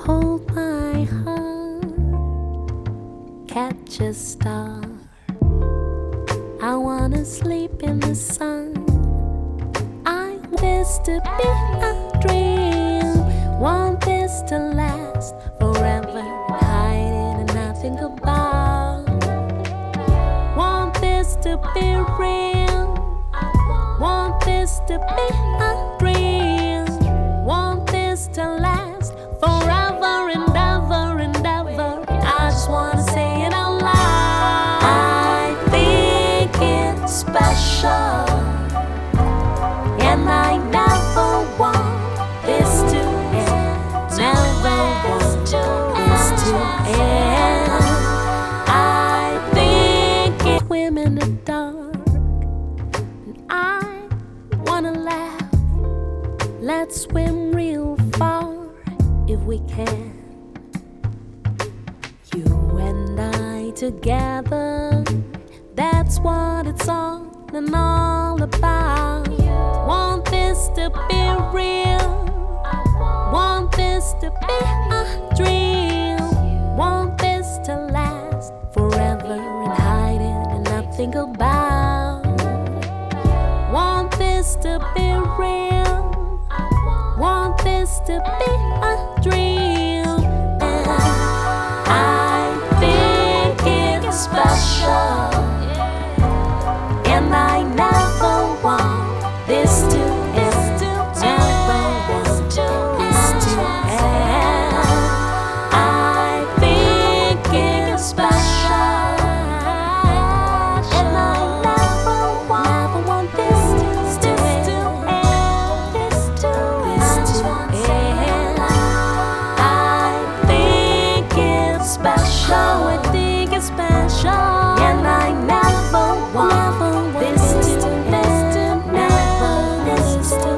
Hold my heart, catch a star. I wanna sleep in the sun. I want this to be a dream. Want this to last forever, hiding and nothing about. Want this to be real. Want this to be a dream. Want this to last forever and ever and ever. I just wanna say it out loud. I think it's special, and I never want this to end. Never want this to end. I think it's swim in the dark, and I wanna laugh. Let's swim real far if we can. You and I together, that's what it's all about. Want this to be real. Want this to be a dream. Want this to last forever and hiding and nothing about. Want this to be real. Want this to be a